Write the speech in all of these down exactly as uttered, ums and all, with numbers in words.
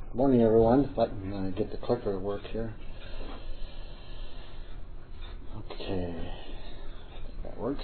Good morning, everyone. If I can uh, get the clicker to work here. Okay, I think that works.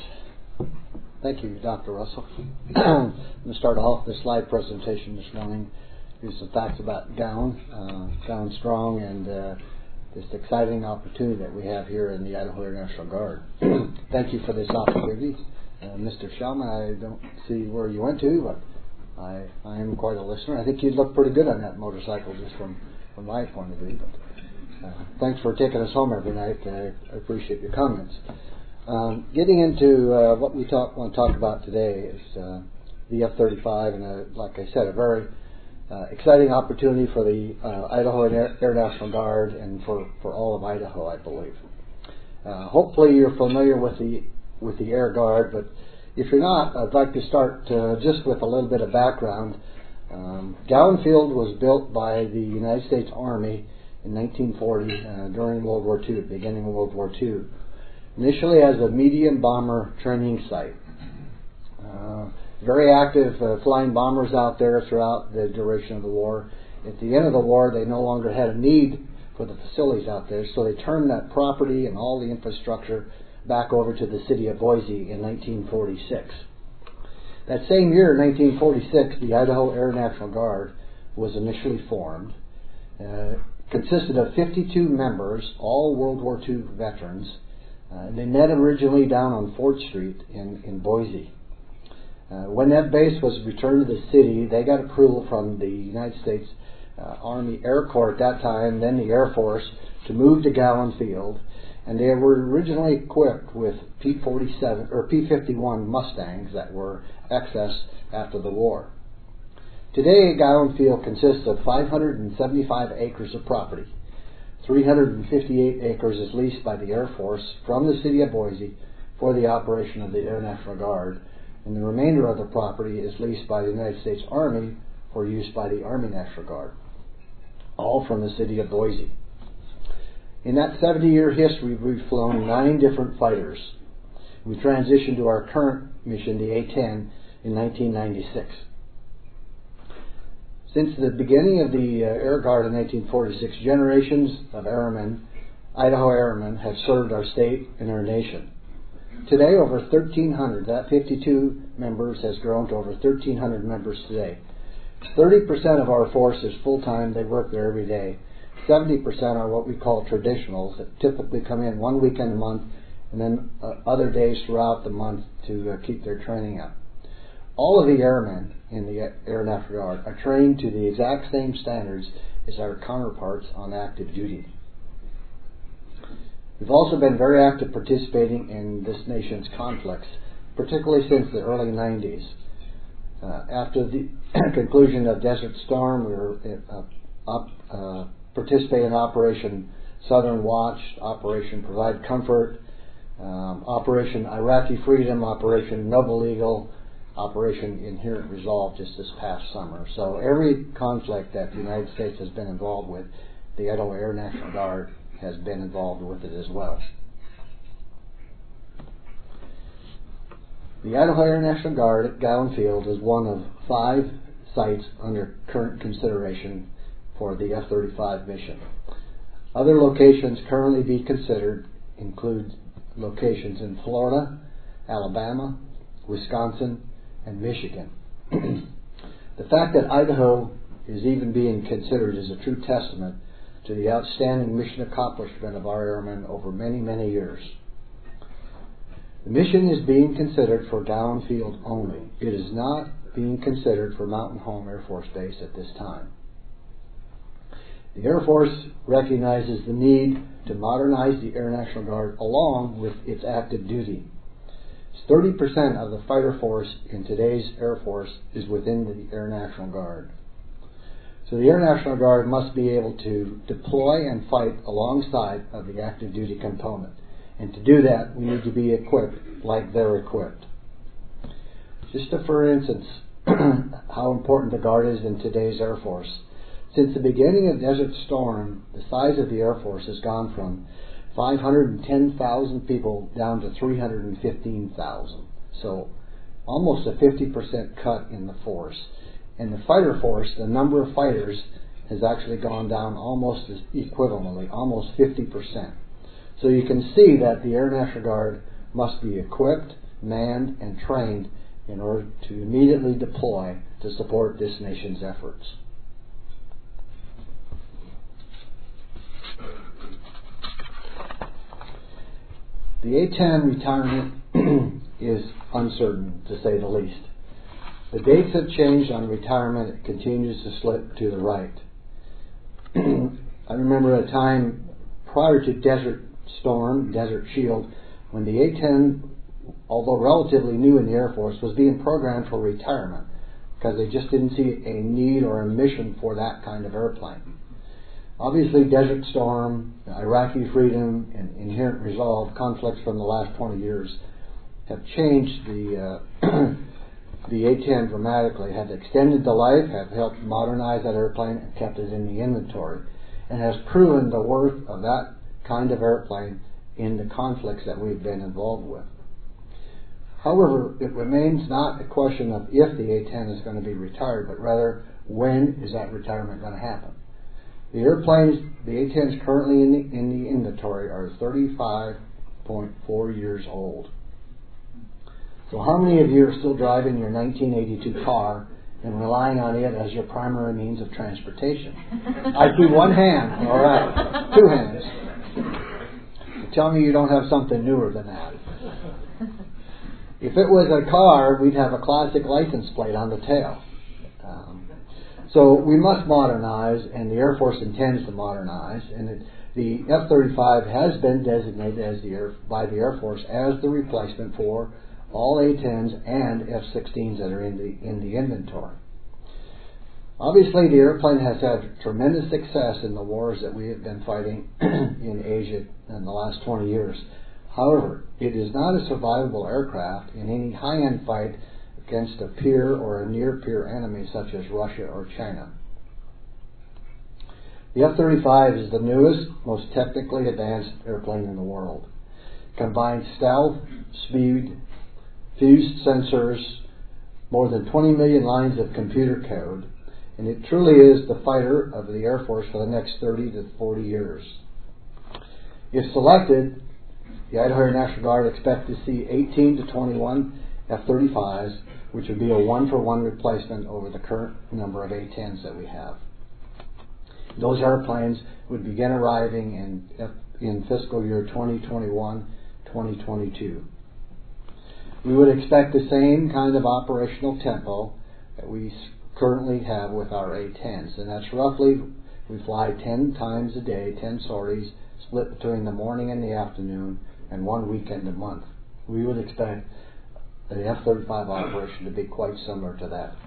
Thank you, Doctor Russell. I'm going to start off the slide presentation this morning. Here's some facts about Gowan, uh, Gowan Strong, and uh, this exciting opportunity that we have here in the Idaho Air National Guard. Thank you for this opportunity. Uh, Mister Shalman, I don't see where you went to, but I, I am quite a listener. I think you look pretty good on that motorcycle just from, from my point of view. But, uh, thanks for taking us home every night. I, I appreciate your comments. Um, getting into uh, what we talk, want to talk about today is uh, the F thirty-five, and uh, like I said, a very uh, exciting opportunity for the uh, Idaho Air, Air National Guard and for, for all of Idaho, I believe. Uh, hopefully you're familiar with the with the Air Guard, but if you're not, I'd like to start uh, just with a little bit of background. Um, Gowan Field was built by the United States Army in nineteen forty uh, during World War Two, beginning of World War Two, initially as a medium bomber training site. Uh, very active uh, flying bombers out there throughout the duration of the war. At the end of the war, they no longer had a need for the facilities out there, so they turned that property and all the infrastructure back over to the city of Boise in nineteen forty-six. That same year, in nineteen forty-six, the Idaho Air National Guard was initially formed. Uh, consisted of fifty-two members, all World War Two veterans. Uh, they met originally down on Ford Street in, in Boise. Uh, when that base was returned to the city, they got approval from the United States uh, Army Air Corps at that time, then the Air Force, to move to Gowan Field. And they were originally equipped with P forty-seven or P fifty-one Mustangs that were excess after the war. Today, Gowan Field consists of five hundred seventy-five acres of property. three hundred fifty-eight acres is leased by the Air Force from the city of Boise for the operation of the Air National Guard, and the remainder of the property is leased by the United States Army for use by the Army National Guard, all from the city of Boise. In that seventy-year history, we've flown nine different fighters. We transitioned to our current mission, the A ten, in nineteen ninety-six. Since the beginning of the uh, Air Guard in nineteen forty-six, generations of airmen, Idaho airmen, have served our state and our nation. Today, over thirteen hundred, that fifty-two members has grown to over thirteen hundred members today. thirty percent of our force is full-time. They work there every day. seventy percent are what we call traditionals that typically come in one weekend a month and then uh, other days throughout the month to uh, keep their training up. All of the airmen in the Air National Guard are trained to the exact same standards as our counterparts on active duty. We've also been very active participating in this nation's conflicts, particularly since the early nineties. Uh, after the conclusion of Desert Storm, we were uh, up uh, participating in Operation Southern Watch, Operation Provide Comfort, um, Operation Iraqi Freedom, Operation Noble Eagle, Operation Inherent Resolve just this past summer. So every conflict that the United States has been involved with, the Idaho Air National Guard has been involved with it as well. The Idaho Air National Guard at Gowan Field is one of five sites under current consideration for the F thirty-five mission. Other locations currently being considered include locations in Florida, Alabama, Wisconsin, and Michigan. The fact that Idaho is even being considered is a true testament to the outstanding mission accomplishment of our airmen over many, many years. The mission is being considered for Gowan Field only. It is not being considered for Mountain Home Air Force Base at this time. The Air Force recognizes the need to modernize the Air National Guard along with its active duty. thirty percent of the fighter force in today's Air Force is within the Air National Guard. So the Air National Guard must be able to deploy and fight alongside of the active duty component. And to do that, we need to be equipped like they're equipped. Just to, for instance, how important the Guard is in today's Air Force. Since the beginning of Desert Storm, the size of the Air Force has gone from five hundred ten thousand people down to three hundred fifteen thousand. So almost a fifty percent cut in the force. And the fighter force, the number of fighters, has actually gone down almost as equivalently, almost fifty percent. So you can see that the Air National Guard must be equipped, manned, and trained in order to immediately deploy to support this nation's efforts. The A ten retirement is uncertain, to say the least. The dates have changed on retirement. It continues to slip to the right. I remember a time prior to Desert Storm, Desert Shield, when the A ten, although relatively new in the Air Force, was being programmed for retirement because they just didn't see a need or a mission for that kind of airplane. Obviously, Desert Storm, Iraqi freedom, and Inherent Resolve, conflicts from the last twenty years, have changed the uh, the A ten dramatically, have extended the life, have helped modernize that airplane, and kept it in the inventory, and has proven the worth of that kind of airplane in the conflicts that we've been involved with. However, it remains not a question of if the A ten is going to be retired, but rather when is that retirement going to happen. The airplanes, the A tens currently in the, in the inventory are thirty-five point four years old. So how many of you are still driving your nineteen eighty-two car and relying on it as your primary means of transportation? I see one hand. All right. Two hands. Tell me you don't have something newer than that. If it was a car, we'd have a classic license plate on the tail. Um, so we must modernize, and the Air Force intends to modernize, and it, the F thirty-five has been designated as the Air, by the Air Force as the replacement for all A tens and F sixteens that are in the in the inventory. Obviously, the airplane has had tremendous success in the wars that we have been fighting in Asia in the last twenty years. However, it is not a survivable aircraft in any high-end fight against a peer or a near-peer enemy such as Russia or China. The F thirty-five is the newest, most technically advanced airplane in the world. It combines stealth, speed, fused sensors, more than twenty million lines of computer code, and it truly is the fighter of the Air Force for the next thirty to forty years. If selected, the Idaho Air National Guard expects to see eighteen to twenty-one F thirty-fives, which would be a one-for-one replacement over the current number of A tens that we have. Those airplanes would begin arriving in, in fiscal year twenty twenty-one twenty twenty-two. We would expect the same kind of operational tempo that we currently have with our A tens, and that's roughly, we fly ten times a day, ten sorties, split between the morning and the afternoon, and one weekend a month. We would expect the F thirty-five operation to be quite similar to that.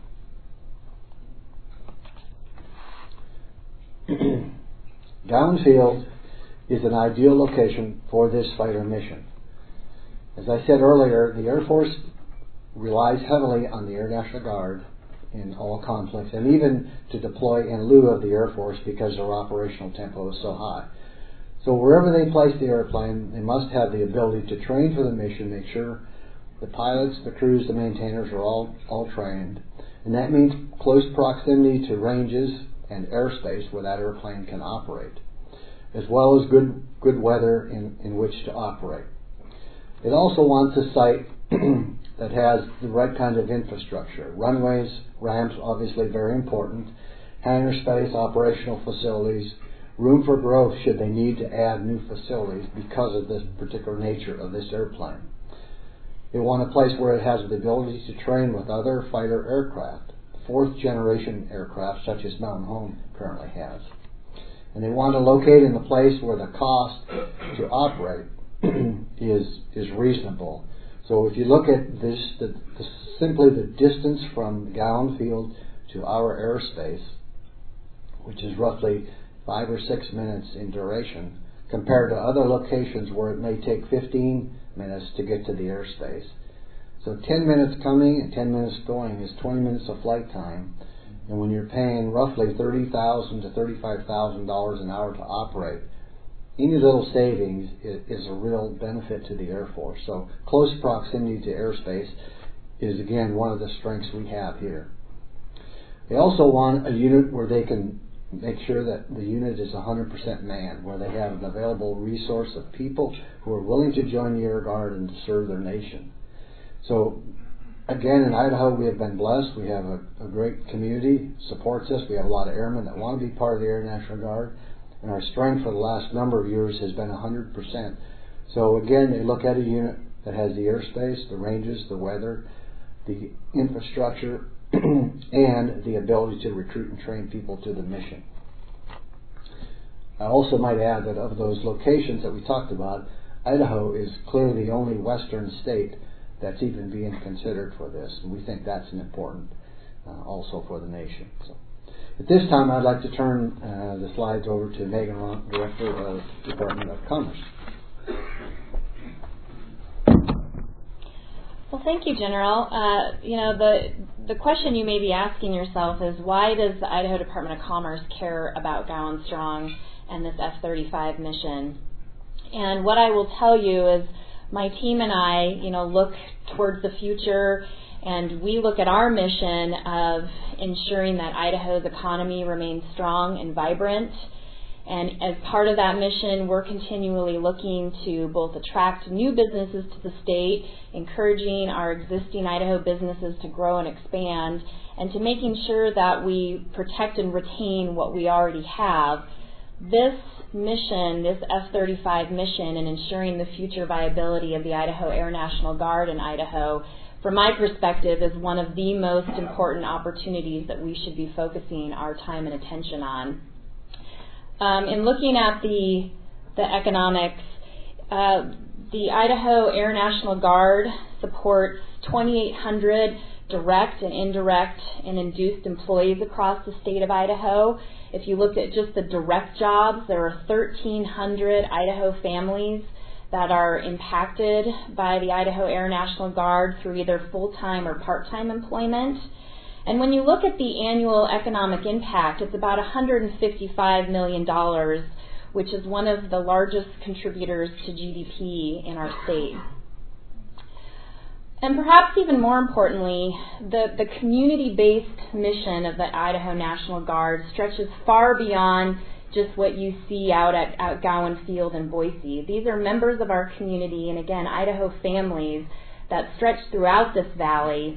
Gowan Field is an ideal location for this fighter mission. As I said earlier, the Air Force relies heavily on the Air National Guard in all conflicts, and even to deploy in lieu of the Air Force because their operational tempo is so high. So wherever they place the airplane, they must have the ability to train for the mission, make sure the pilots, the crews, the maintainers are all, all trained. And that means close proximity to ranges and airspace where that airplane can operate, as well as good, good weather in, in which to operate. It also wants a site that has the right kind of infrastructure. Runways, ramps, obviously very important, hangar space, operational facilities, room for growth should they need to add new facilities because of this particular nature of this airplane. They want a place where it has the ability to train with other fighter aircraft, fourth generation aircraft such as Mountain Home currently has. And they want to locate in the place where the cost to operate is is reasonable. So if you look at this, the, the, simply the distance from Gowan Field to our airspace, which is roughly five or six minutes in duration, compared to other locations where it may take fifteen minutes to get to the airspace. So ten minutes coming and ten minutes going is twenty minutes of flight time. And when you're paying roughly thirty thousand dollars to thirty-five thousand dollars an hour to operate, any little savings is, is a real benefit to the Air Force. So close proximity to airspace is, again, one of the strengths we have here. They also want a unit where they can make sure that the unit is one hundred percent manned, where they have an available resource of people who are willing to join the Air Guard and to serve their nation. So, again, in Idaho, we have been blessed. We have a, a great community, supports us. We have a lot of airmen that want to be part of the Air National Guard. And our strength for the last number of years has been one hundred percent. So, again, they look at a unit that has the airspace, the ranges, the weather, the infrastructure, and the ability to recruit and train people to the mission. I also might add that of those locations that we talked about, Idaho is clearly the only western state that's even being considered for this. And we think that's an important uh, also for the nation. So, at this time, I'd like to turn uh, the slides over to Megan Ronk, Director of Department of Commerce. Well, thank you, General. Uh, you know, the the question you may be asking yourself is, why does the Idaho Department of Commerce care about Gowan Strong and this F thirty-five mission? And what I will tell you is, my team and I, you know, look towards the future, and we look at our mission of ensuring that Idaho's economy remains strong and vibrant. And as part of that mission, we're continually looking to both attract new businesses to the state, encouraging our existing Idaho businesses to grow and expand, and to making sure that we protect and retain what we already have. This mission, this F thirty-five mission, and ensuring the future viability of the Idaho Air National Guard in Idaho, from my perspective, is one of the most important opportunities that we should be focusing our time and attention on. Um, in looking at the the economics, uh, the Idaho Air National Guard supports twenty-eight hundred direct and indirect and induced employees across the state of Idaho. If you look at just the direct jobs, there are thirteen hundred Idaho families that are impacted by the Idaho Air National Guard through either full-time or part-time employment. And when you look at the annual economic impact, it's about one hundred fifty-five million dollars, which is one of the largest contributors to G D P in our state. And perhaps even more importantly, the, the community-based mission of the Idaho National Guard stretches far beyond just what you see out at, at Gowan Field in Boise. These are members of our community, and again, Idaho families that stretch throughout this valley,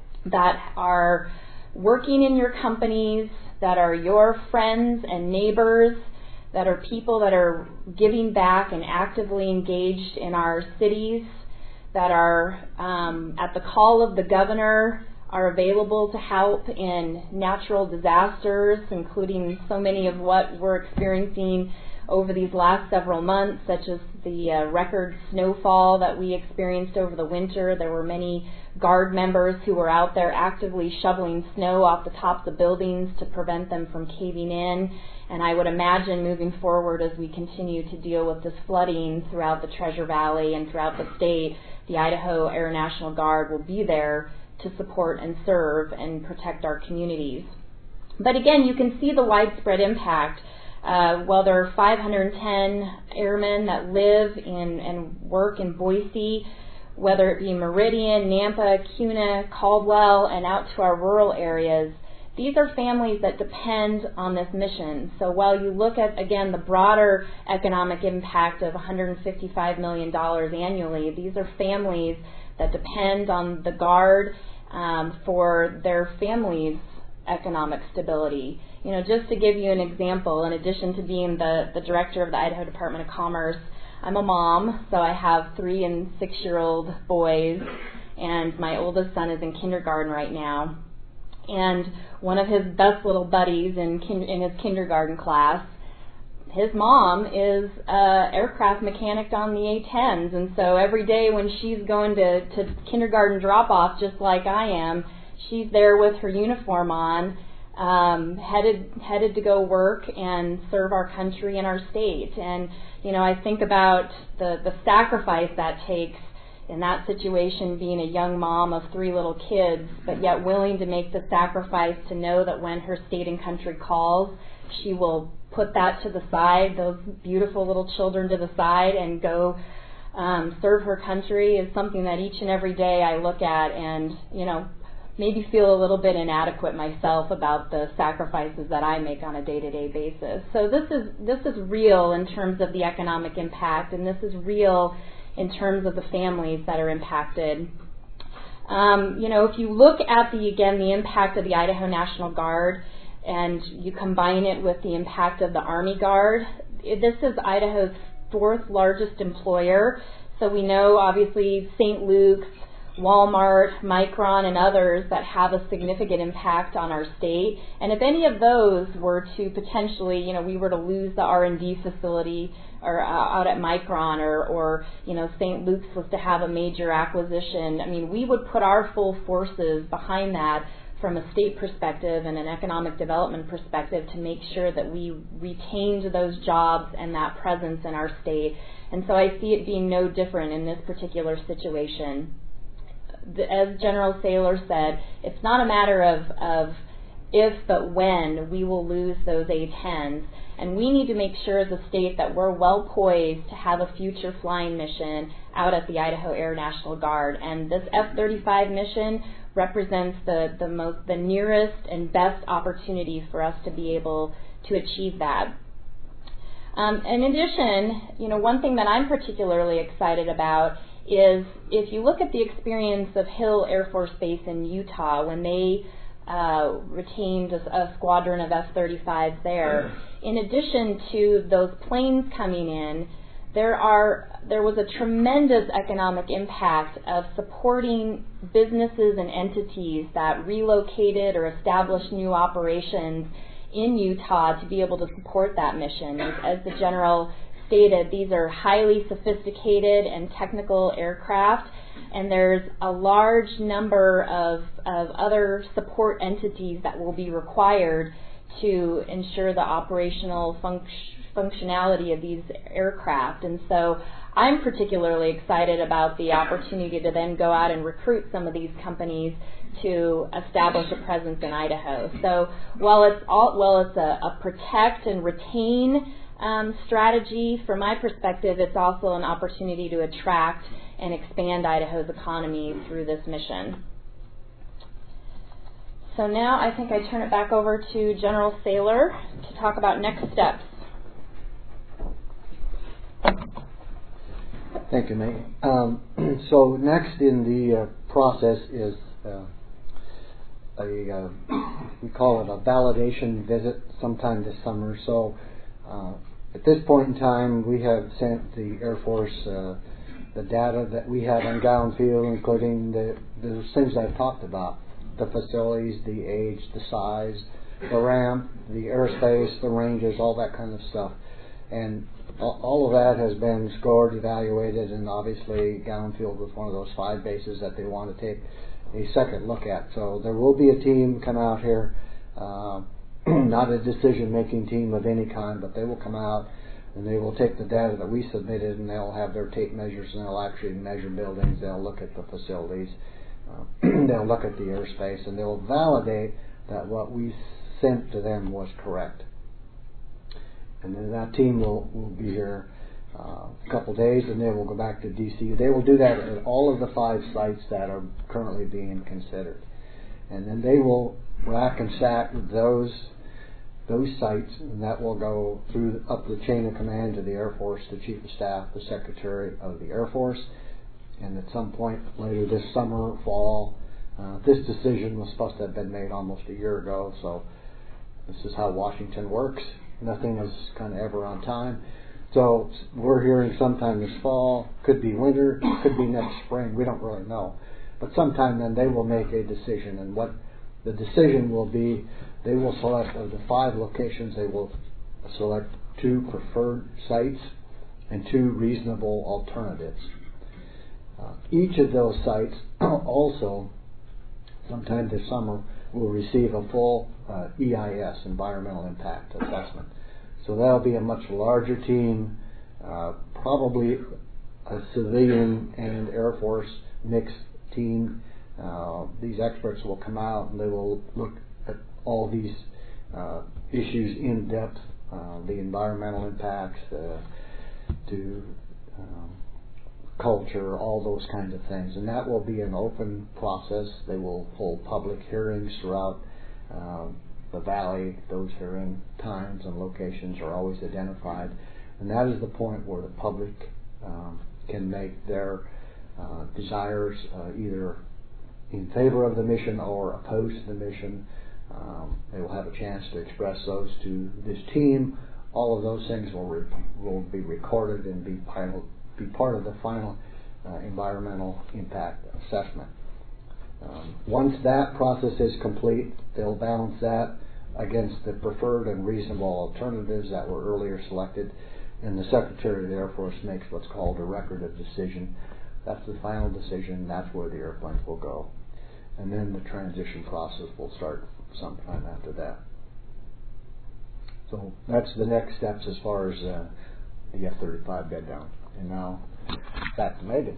that are working in your companies, that are your friends and neighbors, that are people that are giving back and actively engaged in our cities, that are um, at the call of the governor, are available to help in natural disasters, including so many of what we're experiencing over these last several months, such as the uh, record snowfall that we experienced over the winter. There were many Guard members who were out there actively shoveling snow off the tops of buildings to prevent them from caving in. And I would imagine moving forward, as we continue to deal with this flooding throughout the Treasure Valley and throughout the state, the Idaho Air National Guard will be there to support and serve and protect our communities. But again, you can see the widespread impact. Uh, while there are five hundred ten airmen that live in and work in Boise, whether it be Meridian, Nampa, Kuna, Caldwell, and out to our rural areas, these are families that depend on this mission. So while you look at, again, the broader economic impact of one hundred fifty-five million dollars annually, these are families that depend on the Guard um, for their families' economic stability. You know, just to give you an example, in addition to being the, the director of the Idaho Department of Commerce, I'm a mom, so I have three and six-year-old boys, and my oldest son is in kindergarten right now. And one of his best little buddies in, kin- in his kindergarten class, his mom is an aircraft mechanic on the A tens, and so every day when she's going to, to kindergarten drop-off, just like I am, she's there with her uniform on, um, headed headed to go work and serve our country and our state. And, you know, I think about the, the sacrifice that takes in that situation, being a young mom of three little kids, but yet willing to make the sacrifice to know that when her state and country calls, she will put that to the side, those beautiful little children to the side, and go um, serve her country, is something that each and every day I look at. And, you know, maybe feel a little bit inadequate myself about the sacrifices that I make on a day-to-day basis. So this is this is real in terms of the economic impact, and this is real in terms of the families that are impacted. Um, you know, if you look at the again the impact of the Idaho National Guard, and you combine it with the impact of the Army Guard, this is Idaho's fourth largest employer. So we know obviously Saint Luke's, Walmart, Micron, and others that have a significant impact on our state. And if any of those were to potentially, you know, we were to lose the R and D facility or uh, out at Micron, or, or, you know, Saint Luke's was to have a major acquisition, I mean, we would put our full forces behind that from a state perspective and an economic development perspective to make sure that we retained those jobs and that presence in our state. And so I see it being no different in this particular situation. As General Saylor said, it's not a matter of, of if but when we will lose those A tens. And we need to make sure as a state that we're well poised to have a future flying mission out at the Idaho Air National Guard. And this F thirty-five mission represents the, the most the nearest and best opportunity for us to be able to achieve that. Um, in addition, you know, one thing that I'm particularly excited about is if you look at the experience of Hill Air Force Base in Utah when they uh, retained a, a squadron of F thirty-fives there, in addition to those planes coming in, there are there was a tremendous economic impact of supporting businesses and entities that relocated or established new operations in Utah to be able to support that mission. As the General stated, these are highly sophisticated and technical aircraft, and there's a large number of, of other support entities that will be required to ensure the operational func- functionality of these aircraft. And so I'm particularly excited about the opportunity to then go out and recruit some of these companies to establish a presence in Idaho. So while it's all, well, it's a, a protect and retain um, strategy, from my perspective, it's also an opportunity to attract and expand Idaho's economy through this mission. So now I think I turn it back over to General Saylor to talk about next steps. Thank you, May. Um, so next in the uh, process is uh, a, uh, we call it a validation visit sometime this summer. So uh, at this point in time, we have sent the Air Force uh, the data that we have on Gowan Field, including the, the things I've talked about, the facilities, the age, the size, the ramp, the airspace, the ranges, all that kind of stuff. And all of that has been scored, evaluated, and obviously Gowan Field was one of those five bases that they want to take a second look at. So there will be a team come out here, uh, not a decision-making team of any kind, but they will come out and they will take the data that we submitted and they'll have their tape measures and they'll actually measure buildings, they'll look at the facilities, uh, they'll look at the airspace, and they'll validate that what we sent to them was correct. And then that team will, will be here uh, a couple days, and then we'll go back to D C. They will do that at all of the five sites that are currently being considered. And then they will rack and stack those those sites, and that will go through up the chain of command to the Air Force, the Chief of Staff, the Secretary of the Air Force. And at some point later this summer, fall, uh, this decision was supposed to have been made almost a year ago, so this is how Washington works. Nothing is kind of ever on time. So we're hearing sometime this fall, could be winter, could be next spring, we don't really know. But sometime then they will make a decision, and what the decision will be, they will select, of the five locations, they will select two preferred sites and two reasonable alternatives. Uh, each of those sites also, sometime this summer, will receive a full uh, E I S, Environmental Impact Assessment. So that'll be a much larger team, uh, probably a civilian and Air Force mixed team. Uh, these experts will come out and they will look at all these uh, issues in depth, uh, the environmental impacts, uh, to um, culture, all those kinds of things. And that will be an open process. They will hold public hearings throughout um, the valley. Those hearing times and locations are always identified. And that is the point where the public um, can make their uh, desires uh, either in favor of the mission or opposed to the mission. Um, they will have a chance to express those to this team. All of those things will re- will be recorded and be, pilot, be part of the final uh, environmental impact assessment. Um, once that process is complete, they'll balance that against the preferred and reasonable alternatives that were earlier selected, and the Secretary of the Air Force makes what's called a record of decision. That's the final decision. That's where the airplanes will go. And then the transition process will start sometime after that. So that's the next steps as far as uh, the F thirty-five bed down. And now back to Megan.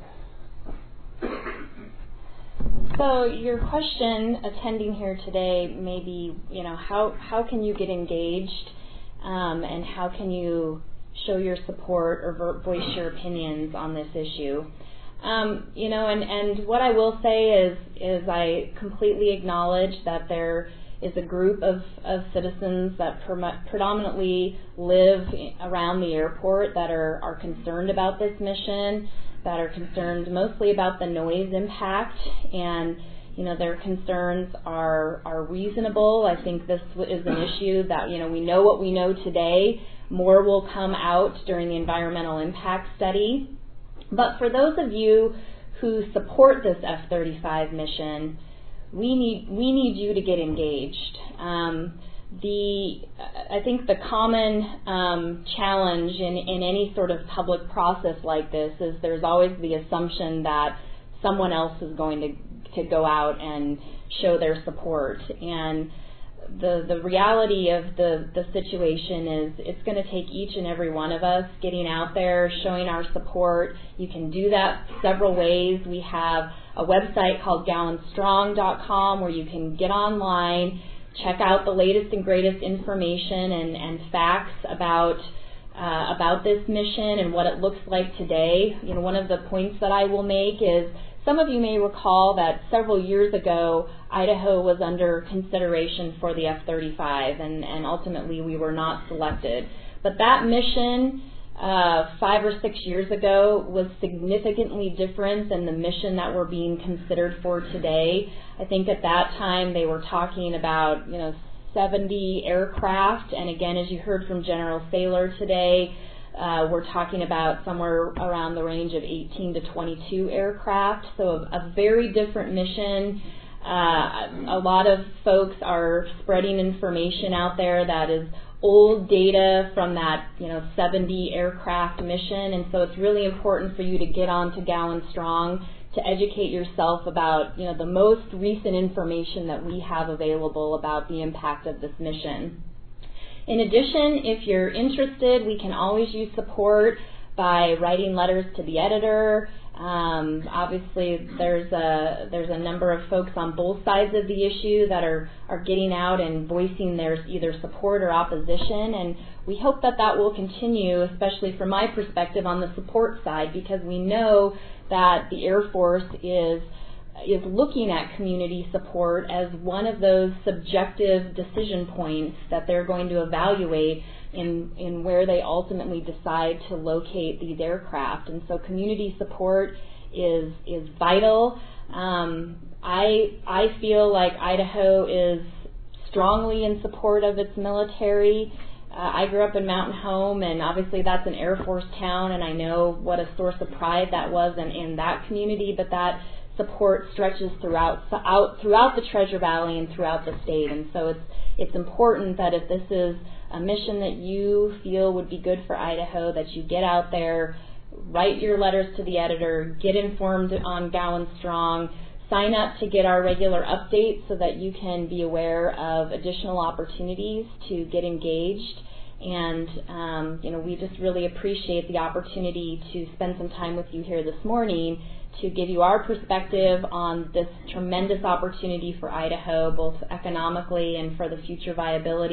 So your question, attending here today, may be, you know, how how can you get engaged, um, and how can you show your support or voice your opinions on this issue? Um, you know, and, and what I will say is is I completely acknowledge that there is a group of, of citizens that pre- predominantly live around the airport that are, are concerned about this mission, that are concerned mostly about the noise impact, and you know their concerns are are reasonable. I think this is an issue that, you know, we know what we know today. More will come out during the environmental impact study. But for those of you who support this F thirty-five mission, we need we need you to get engaged. Um, the I think the common um, challenge in, in any sort of public process like this is there's always the assumption that someone else is going to to go out and show their support. And the the reality of the, the situation is it's going to take each and every one of us getting out there, showing our support. You can do that several ways. We have a website called Gowan Strong dot com where you can get online, check out the latest and greatest information and, and facts about uh, about this mission and what it looks like today. You know, one of the points that I will make is some of you may recall that several years ago, Idaho was under consideration for the F thirty-five, and, and ultimately we were not selected. But that mission uh, five or six years ago was significantly different than the mission that we're being considered for today. I think at that time they were talking about, you know, seventy aircraft, and again, as you heard from General Saylor today, Uh, we're talking about somewhere around the range of eighteen to twenty-two aircraft, so a, a very different mission. Uh, a lot of folks are spreading information out there that is old data from that, you know, seventy aircraft mission, and so it's really important for you to get on to Gowan Strong to educate yourself about, you know, the most recent information that we have available about the impact of this mission. In addition, if you're interested, we can always use support by writing letters to the editor. Um, obviously, there's a there's a number of folks on both sides of the issue that are, are getting out and voicing their either support or opposition, and we hope that that will continue, especially from my perspective on the support side, because we know that the Air Force is is looking at community support as one of those subjective decision points that they're going to evaluate in, in where they ultimately decide to locate these aircraft. And so community support is is vital. Um, I I feel like Idaho is strongly in support of its military. Uh, I grew up in Mountain Home, and obviously that's an Air Force town, and I know what a source of pride that was in, in that community, but that support stretches throughout out, throughout the Treasure Valley and throughout the state. And so it's it's important that if this is a mission that you feel would be good for Idaho, that you get out there, write your letters to the editor, get informed on Gowan Strong, sign up to get our regular updates so that you can be aware of additional opportunities to get engaged. And, um, you know, we just really appreciate the opportunity to spend some time with you here this morning to give you our perspective on this tremendous opportunity for Idaho, both economically and for the future viability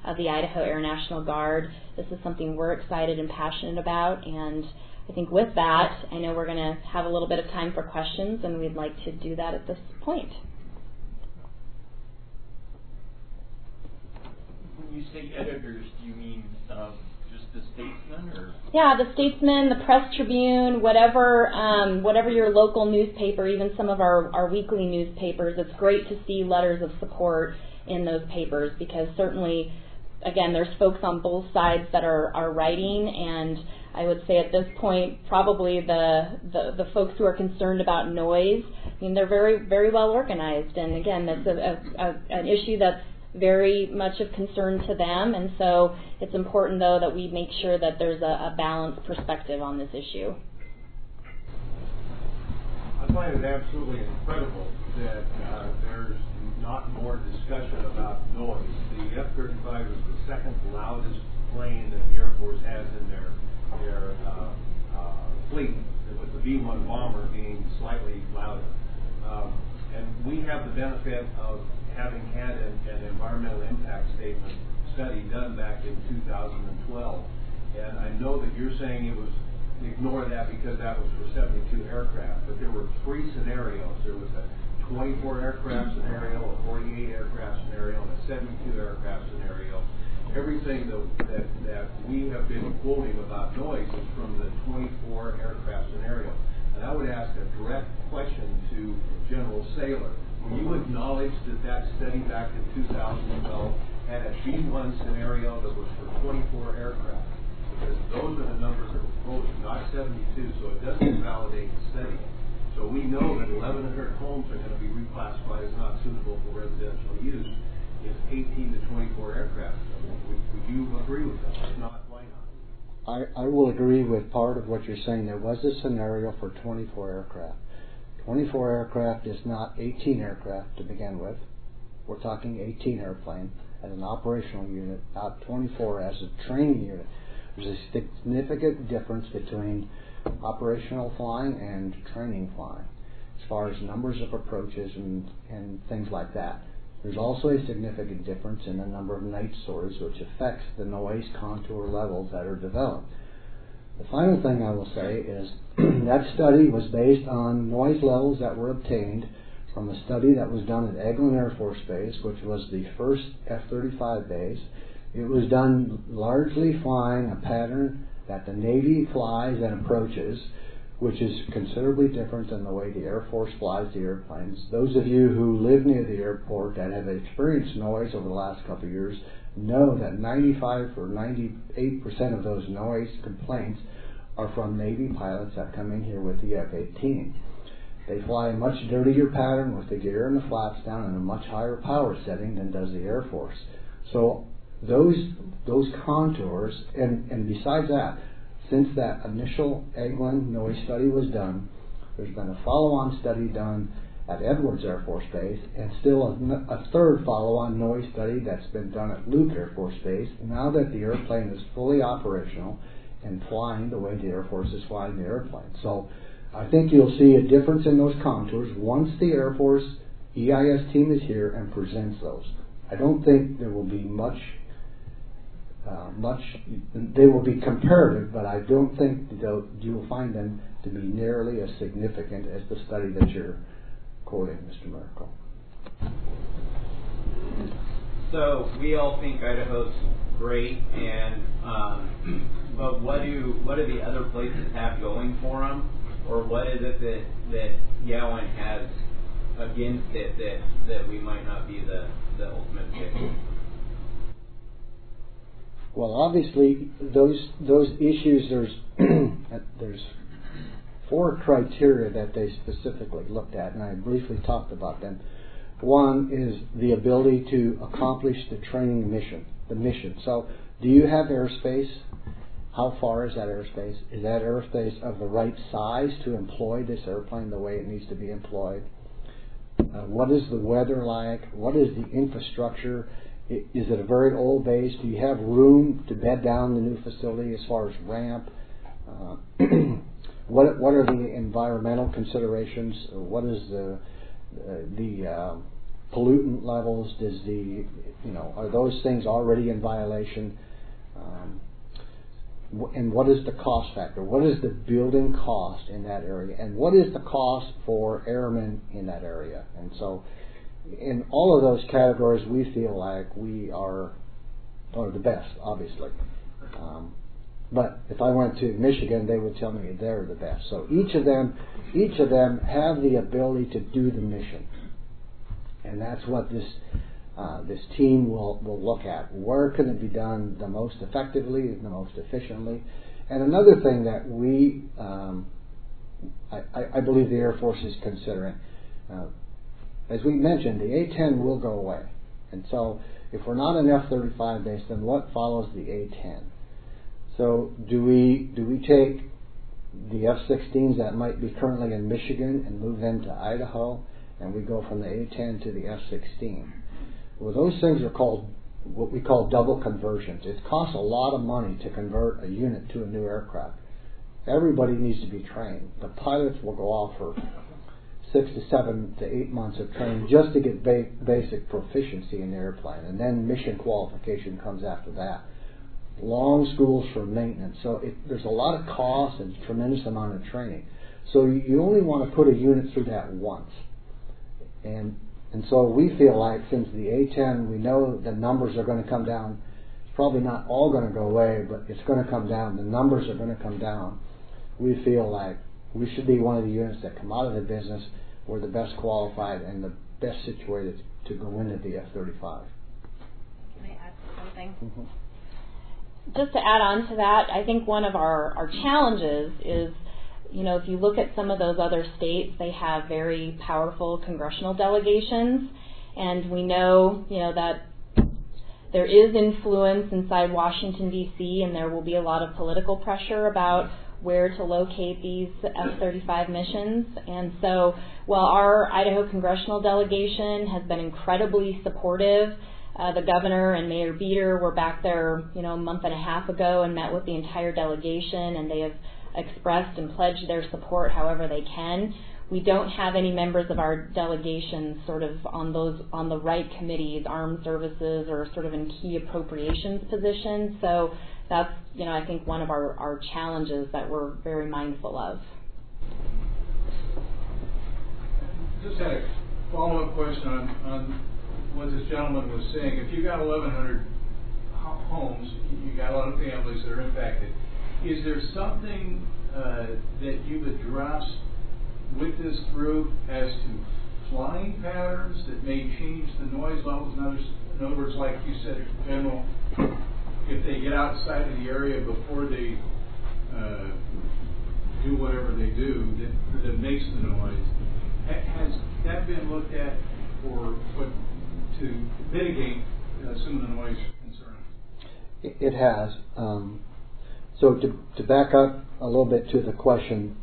of the Idaho Air National Guard. This is something we're excited and passionate about, and I think with that, I know we're going to have a little bit of time for questions, and we'd like to do that at this point. When you say editors, do you mean uh, just the Statesman, or? Yeah, the Statesman, the Press Tribune, whatever, um, whatever your local newspaper, even some of our, our weekly newspapers. It's great to see letters of support in those papers, because certainly, again, there's folks on both sides that are, are writing, and I would say at this point, probably the, the, the folks who are concerned about noise, I mean, they're very, very well organized. And again, that's a, a, a, an issue that's very much of concern to them. And so it's important, though, that we make sure that there's a, a balanced perspective on this issue. I find it absolutely incredible that uh, there's not more discussion about noise. The F thirty-five is the second loudest plane that the Air Force has in their their uh, uh, fleet, with the B one bomber being slightly louder. Um, and we have the benefit of having had an, an environmental impact statement study done back in two thousand twelve. And I know that you're saying it was, ignore that because that was for seventy-two aircraft, but there were three scenarios. There was a twenty-four aircraft scenario, a forty-eight aircraft scenario, and a seventy-two aircraft scenario. Everything that, that, that we have been quoting about noise is from the twenty-four aircraft scenario. And I would ask a direct question to General Saylor. Will you acknowledge that that study back in two thousand twelve had a B one scenario that was for twenty-four aircraft? Because those are the numbers that were quoted, not seventy-two, so it doesn't validate the study. So we know that eleven hundred homes are going to be reclassified as not suitable for residential use if eighteen to twenty-four aircraft. Would, would you agree with that? If not, why not? I, I will agree with part of what you're saying. There was a scenario for twenty-four aircraft. twenty-four aircraft is not eighteen aircraft to begin with. We're talking eighteen airplane as an operational unit, not twenty-four as a training unit. There's a significant difference between operational flying and training flying as far as numbers of approaches and, and things like that. There's also a significant difference in the number of night soars, which affects the noise contour levels that are developed. The final thing I will say is that study was based on noise levels that were obtained from a study that was done at Eglin Air Force Base, which was the first F thirty-five base. It was done largely flying a pattern that the Navy flies and approaches, which is considerably different than the way the Air Force flies the airplanes. Those of you who live near the airport that have experienced noise over the last couple of years know that ninety-five or ninety-eight percent of those noise complaints are from Navy pilots that come in here with the F eighteen. They fly a much dirtier pattern with the gear and the flaps down and a much higher power setting than does the Air Force. So those those contours, and, and besides that, since that initial Eglin noise study was done, there's been a follow-on study done at Edwards Air Force Base, and still a, a third follow-on noise study that's been done at Luke Air Force Base, now that the airplane is fully operational and flying the way the Air Force is flying the airplane. So I think you'll see a difference in those contours once the Air Force E I S team is here and presents those. I don't think there will be much Uh, much, they will be comparative, but I don't think you will find them to be nearly as significant as the study that you're quoting, Mister Merkel. So we all think Idaho's great, and um, but what do what do the other places have going for them, or what is it that that Gowan has against it that that we might not be the the ultimate pick? Well, obviously, those those issues, there's there's four criteria that they specifically looked at, and I briefly talked about them. One is the ability to accomplish the training mission, the mission. So, do you have airspace? How far is that airspace? Is that airspace of the right size to employ this airplane the way it needs to be employed? Uh, what is the weather like? What is the infrastructure? Is it a very old base? Do you have room to bed down the new facility as far as ramp? Uh, what what are the environmental considerations? What is the uh, the uh, pollutant levels? Does the, you know, are those things already in violation? Um, wh- and what is the cost factor? What is the building cost in that area? And what is the cost for airmen in that area? And so, in all of those categories, we feel like we are, are the best, obviously. Um, but if I went to Michigan, they would tell me they're the best. So each of them, each of them have the ability to do the mission, and that's what this uh, this team will will look at. Where can it be done the most effectively, the most efficiently? And another thing that we, um, I, I believe the Air Force is considering. Uh, As we mentioned, the A ten will go away. And so if we're not an F thirty-five base, then what follows the A ten? So do we do we take the F sixteens that might be currently in Michigan and move them to Idaho, and we go from the A ten to the F sixteen? Well, those things are called what we call double conversions. It costs a lot of money to convert a unit to a new aircraft. Everybody needs to be trained. The pilots will go off for six to seven to eight months of training just to get ba- basic proficiency in the airplane, and then mission qualification comes after that. Long schools for maintenance. So it, there's a lot of cost and a tremendous amount of training. So you, you only want to put a unit through that once. And and so we feel like since the A ten, we know the numbers are going to come down. It's probably not all going to go away, but it's going to come down. The numbers are going to come down. We feel like we should be one of the units that come out of the business. We're the best qualified and the best situated to go into the F thirty-five. Can I add something? Mm-hmm. Just to add on to that, I think one of our, our challenges is, you know, if you look at some of those other states, they have very powerful congressional delegations, and we know, you know, that there is influence inside Washington, D C, and there will be a lot of political pressure about where to locate these F thirty-five missions. And so while our Idaho congressional delegation has been incredibly supportive, uh, the governor and Mayor Beater were back there, you know, a month and a half ago and met with the entire delegation, and they have expressed and pledged their support however they can. We don't have any members of our delegation sort of on those on the right committees, armed services, or sort of in key appropriations positions. So that's, you know, I think one of our, our challenges that we're very mindful of. Just had a follow-up question on, on what this gentleman was saying. If you got eleven hundred homes, you got a lot of families that are impacted. Is there something uh, that you've addressed with this group as to flying patterns that may change the noise levels? In other, in other words, like you said, in general, if they get outside of the area before they uh, do whatever they do that, that makes the noise, has that been looked at for what, to mitigate uh, some of the noise concerns? It, it has. Um, so to, to back up a little bit to the question,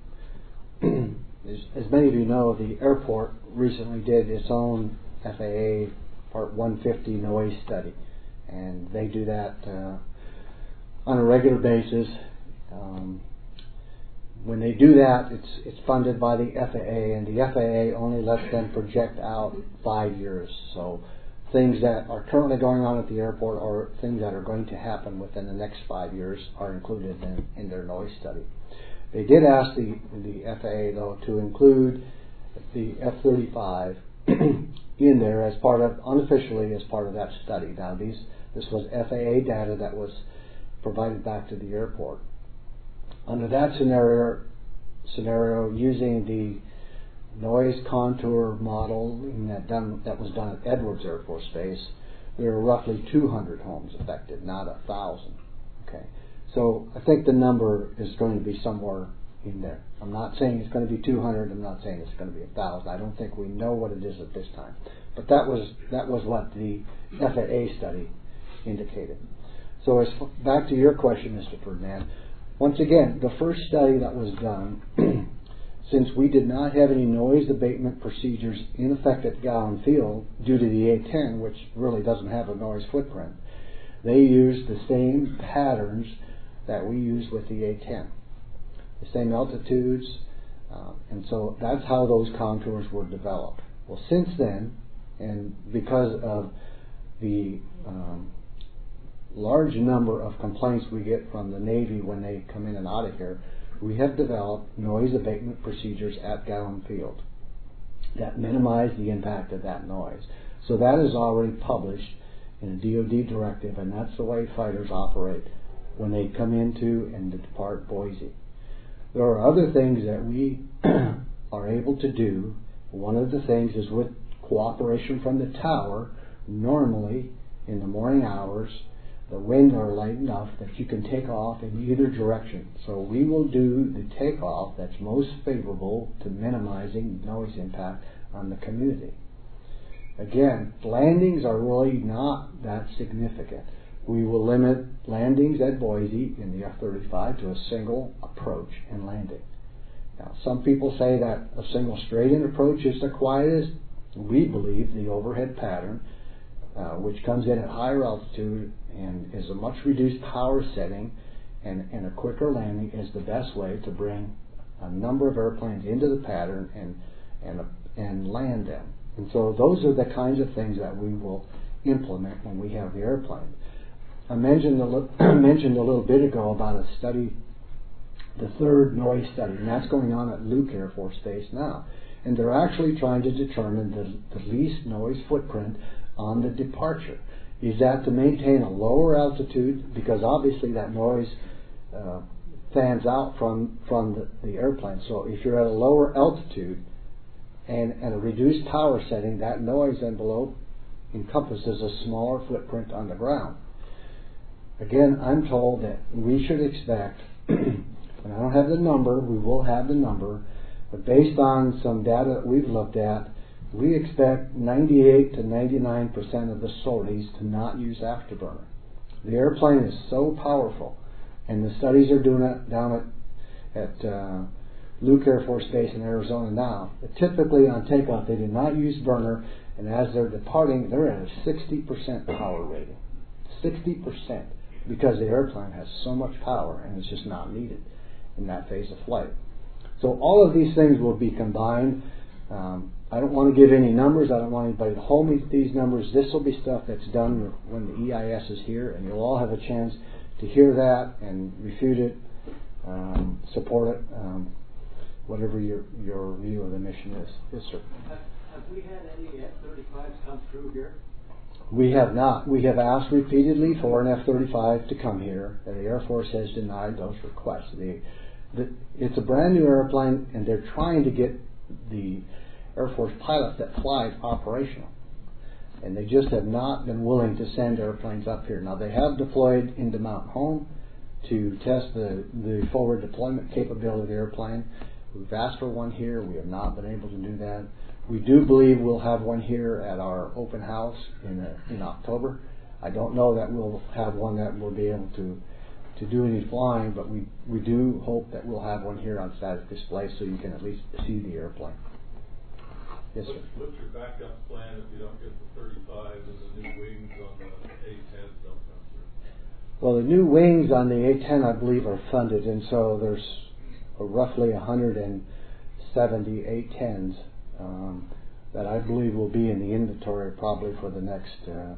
as, as many of you know, the airport recently did its own F A A Part one fifty noise study. And they do that uh, on a regular basis. Um, when they do that, it's it's funded by the F A A, and the F A A only lets them project out five years. So things that are currently going on at the airport or things that are going to happen within the next five years are included in, in their noise study. They did ask the, the F A A, though, to include the F thirty-five in there as part of, unofficially as part of that study. Now, these this was F A A data that was provided back to the airport. Under that scenario, scenario using the noise contour model that, done, that was done at Edwards Air Force Base, there were roughly two hundred homes affected, not a thousand. Okay, so I think the number is going to be somewhere in there. I'm not saying it's going to be two hundred. I'm not saying it's going to be a thousand. I don't think we know what it is at this time. But that was that was what the F A A study indicated. So as back to your question, Mister Ferdinand. Once again, the first study that was done, since we did not have any noise abatement procedures in effect at Gowan Field due to the A ten, which really doesn't have a noise footprint, they used the same patterns that we use with the A ten, the same altitudes, uh, and so that's how those contours were developed. Well, since then, And because of the um, large number of complaints we get from the Navy when they come in and out of here, we have developed noise abatement procedures at Gowan Field that minimize the impact of that noise. So that is already published in a D O D directive, and that's the way fighters operate when they come into and depart Boise. There are other things that we are able to do. One of the things is with cooperation from the tower. Normally, in the morning hours, the winds are light enough that you can take off in either direction. So we will do the takeoff that's most favorable to minimizing noise impact on the community. Again, landings are really not that significant. We will limit landings at Boise in the F thirty-five to a single approach and landing. Now, some people say that a single straight-in approach is the quietest. We believe the overhead pattern, uh, which comes in at higher altitude and is a much reduced power setting and, and a quicker landing, is the best way to bring a number of airplanes into the pattern and and, uh, and land them. And so those are the kinds of things that we will implement when we have the airplane. I mentioned a, li- mentioned a little bit ago about a study, the third noise study, and that's going on at Luke Air Force Base now. And they're actually trying to determine the, the least noise footprint on the departure. Is that to maintain a lower altitude, because obviously that noise uh, fans out from, from the, the airplane. So if you're at a lower altitude and at a reduced power setting, that noise envelope encompasses a smaller footprint on the ground. Again, I'm told that we should expect, and I don't have the number, we will have the number, but based on some data that we've looked at, we expect ninety-eight to ninety-nine percent of the sorties to not use afterburner. The airplane is so powerful, and the studies are doing it down at, at uh, Luke Air Force Base in Arizona now. But typically on takeoff they do not use burner, and as they're departing, they're at a sixty percent power rating. sixty percent, because the airplane has so much power and it's just not needed in that phase of flight. So all of these things will be combined. Um, I don't want to give any numbers. I don't want anybody to hold me to these numbers. This will be stuff that's done when the E I S is here, and you'll all have a chance to hear that and refute it, um, support it, um, whatever your your view of the mission is. Yes, sir. Have, have we had any F thirty-fives come through here? We have not. We have asked repeatedly for an F thirty-five to come here, and the Air Force has denied those requests. The, the, it's a brand new airplane, and they're trying to get the Air Force pilots that fly it operational. And they just have not been willing to send airplanes up here. Now, they have deployed into Mount Home to test the, the forward deployment capability of the airplane. We've asked for one here. We have not been able to do that. We do believe we'll have one here at our open house in uh, in October. I don't know that we'll have one that will be able to to do any flying, but we, we do hope that we'll have one here on static display so you can at least see the airplane. Yes, sir. What's your backup plan if you don't get the thirty-five and the new wings on the A ten don't come through? Well, the new wings on the A ten, I believe, are funded, and so there's a roughly one hundred seventy A tens um, that I believe will be in the inventory probably for the next uh,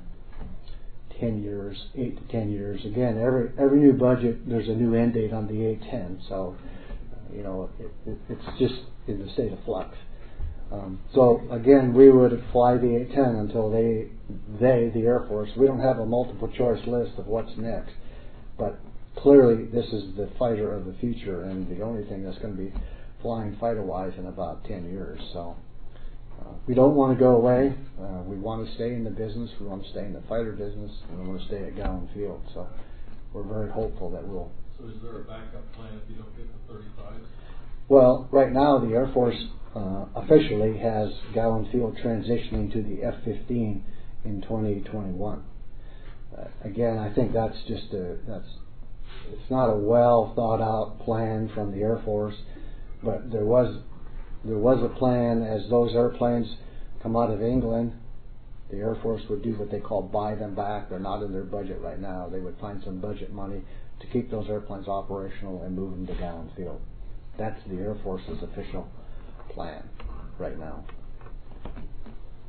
ten years, eight to ten years. Again, every every new budget, there's a new end date on the A ten, so uh, you know it, it, it's just in the state of flux. Um, so again, we would fly the A ten until they, they, the Air Force, we don't have a multiple choice list of what's next, but clearly this is the fighter of the future and the only thing that's going to be flying fighter-wise in about ten years. So uh, we don't want to go away. Uh, we want to stay in the business. We want to stay in the fighter business, and we want to stay at Gowan Field. So we're very hopeful that we'll. So is there a backup plan if you don't get the thirty-five? Well, right now the Air Force uh, officially has Gowan Field transitioning to the F fifteen in twenty twenty-one. Uh, again, I think that's just a that's it's not a well thought out plan from the Air Force, but there was there was a plan as those airplanes come out of England. The Air Force would do what they call buy them back. They're not in their budget right now. They would find some budget money to keep those airplanes operational and move them to Gowan Field. That's the Air Force's official plan right now.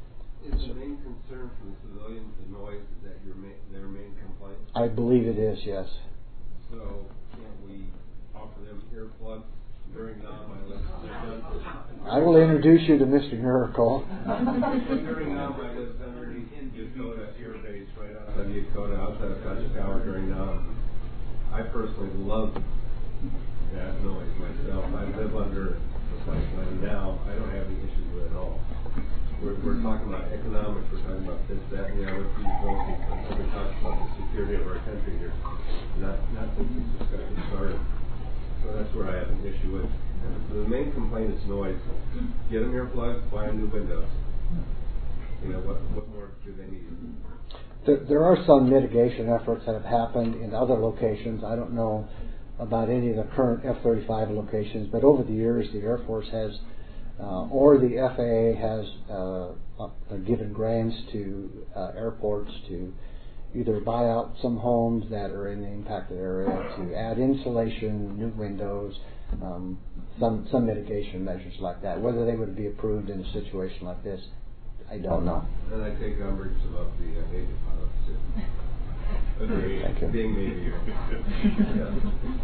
Is the main concern from the civilians the noise? Is that your main, their main complaint? I believe it is, yes. So can't we offer them earplugs during non-violence? I will introduce you to Mister Miracle. During non-violence, underneath Dakota Air Base, right outside of Dakota, outside of Kachikawa during non. I personally love that noise myself. I live under the pipeline now. I don't have any issues with it at all. We're, we're talking about economics, we're talking about this, that, and the other people. We're talking about the security of our country here. Not, not since this discussion started. So that's where I have an issue with. So the main complaint is noise. Get them earplugs, buy them new windows. You know, what, what more do they need? There, there are some mitigation efforts that have happened in other locations. I don't know about any of the current F thirty-five locations, but over the years the Air Force has Uh, or the F A A has uh, uh, given grants to uh, airports to either buy out some homes that are in the impacted area, to add insulation, new windows, um, some some mitigation measures like that. Whether they would be approved in a situation like this, I don't know. And I take umbrage about the uh, Navy pilots too. Agree. Thank you. Being Navy. Yeah.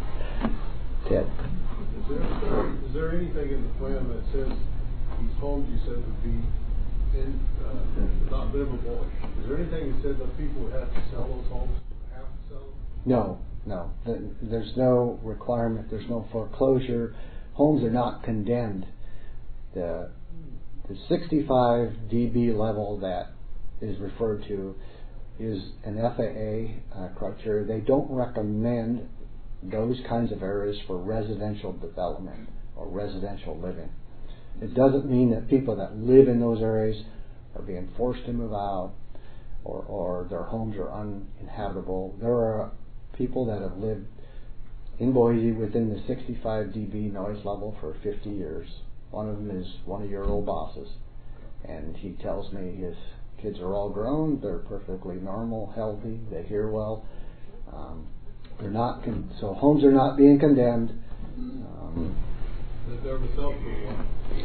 Ted. Is there, is there anything in the plan that says these homes you said would be in, uh, not livable? Is there anything that says that people would have to sell those homes? Have to sell them? No, no. The, there's no requirement. There's no foreclosure. Homes are not condemned. The the sixty-five D B level that is referred to is an F A A uh, criteria. They don't recommend those kinds of areas for residential development or residential living. It doesn't mean that people that live in those areas are being forced to move out or, or their homes are uninhabitable. There are people that have lived in Boise within the sixty-five D B noise level for fifty years. One of them is one of your old bosses, and he tells me his kids are all grown, they're perfectly normal, healthy, they hear well. Um, They're not con- so homes are not being condemned. Um, They've never sold for one.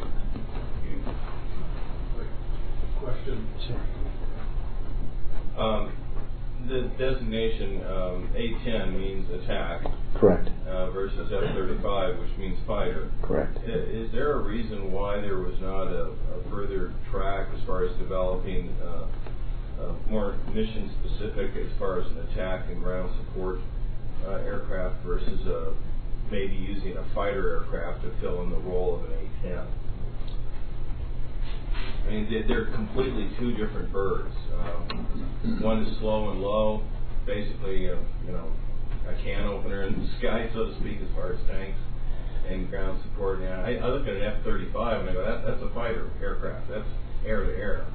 Question. Sure. Um, the designation um, A ten means attack. Correct. Uh, versus F thirty-five, which means fighter. Correct. I, is there a reason why there was not a, a further track as far as developing uh, uh, more mission specific as far as an attack and ground support Uh, aircraft versus uh, maybe using a fighter aircraft to fill in the role of an A ten? I mean, they- they're completely two different birds. Um, one is slow and low, basically, uh, you know, a can opener in the sky, so to speak, as far as tanks and ground support. Yeah, I, I look at an F thirty-five and I go, that, that's a fighter aircraft. That's air to air.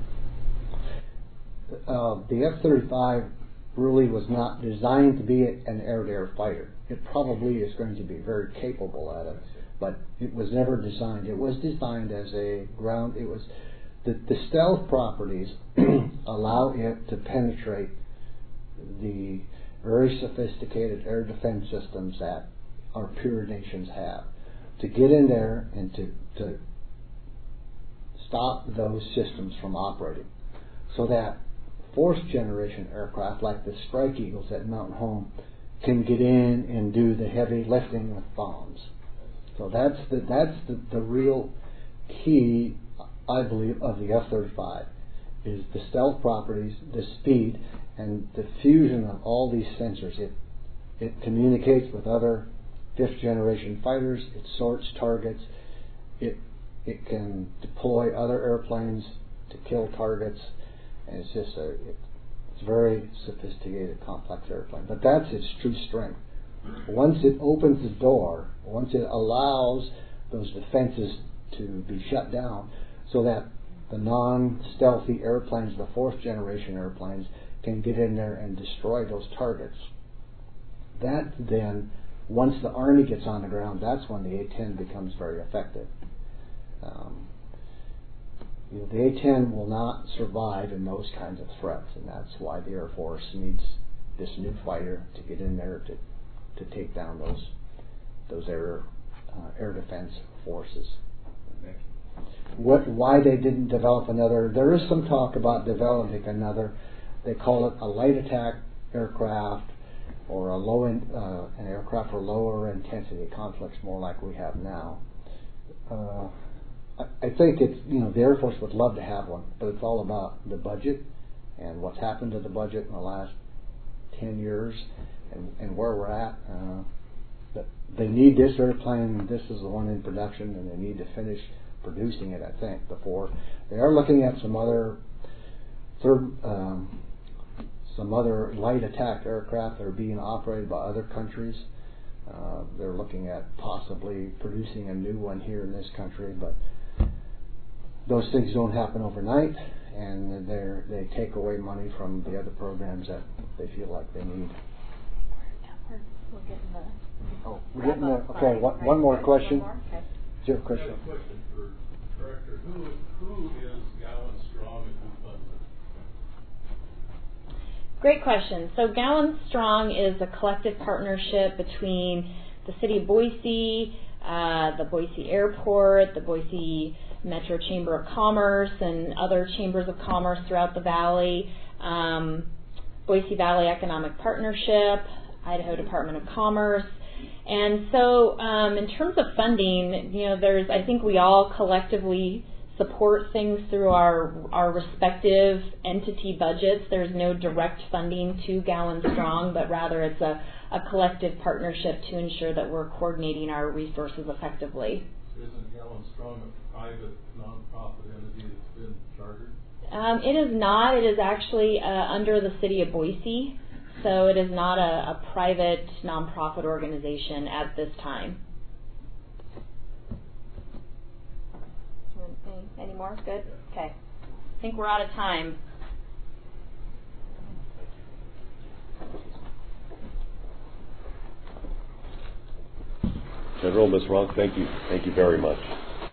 Uh, the F thirty-five really was not designed to be an air-to-air fighter. It probably is going to be very capable at it, but it was never designed. It was designed as a ground. It was the, the stealth properties allow it to penetrate the very sophisticated air defense systems that our peer nations have. To get in there and to, to stop those systems from operating, so that fourth generation aircraft like the Strike Eagles at Mountain Home can get in and do the heavy lifting with bombs. So that's the that's the, the real key, I believe, of the F thirty-five is the stealth properties, the speed, and the fusion of all these sensors. It it communicates with other fifth generation fighters, it sorts targets, it it can deploy other airplanes to kill targets. And it's just a it's a very sophisticated, complex airplane. But that's its true strength. Once it opens the door, once it allows those defenses to be shut down so that the non-stealthy airplanes, the fourth generation airplanes, can get in there and destroy those targets. That then, once the Army gets on the ground, that's when the A ten becomes very effective. Um, You know, the A ten will not survive in those kinds of threats, and that's why the Air Force needs this new fighter to get in there to to take down those those air uh, air defense forces. Thank you. what, why they didn't develop another. There is some talk about developing another. They call it a light attack aircraft, or a low in, uh, an aircraft for lower intensity conflicts, more like we have now. Uh, I, I think it's, you know, the Air Force would love to have one, but it's all about the budget and what's happened to the budget in the last ten years and, and where we're at. Uh, but they need this airplane. This is the one in production, and they need to finish producing it, I think, before. They are looking at some other third, um, some other light attack aircraft that are being operated by other countries. Uh, they're looking at possibly producing a new one here in this country, but those things don't happen overnight, and they they take away money from the other programs that they feel like they need. We're getting the Oh, we're getting the, okay, one, one more question. Okay. Do you have a I question? have a question for Director. Who, who is Gowan Strong and who funds it? Great question. So Gowan Strong is a collective partnership between the City of Boise, uh, the Boise Airport, the Boise Metro Chamber of Commerce, and other chambers of commerce throughout the valley, um, Boise Valley Economic Partnership, Idaho Department of Commerce. And so um, in terms of funding, you know, there's, I think we all collectively support things through our our respective entity budgets. There's no direct funding to Gowan Strong, but rather it's a, a collective partnership to ensure that we're coordinating our resources effectively. So isn't Gowan Strong a private, non-profit entity that's been chartered? Um, it is not. It is actually uh, under the City of Boise, so it is not a, a private, nonprofit organization at this time. Any, any more? Good? Okay. I think we're out of time. General, Miz Ronk, thank you. Thank you very much.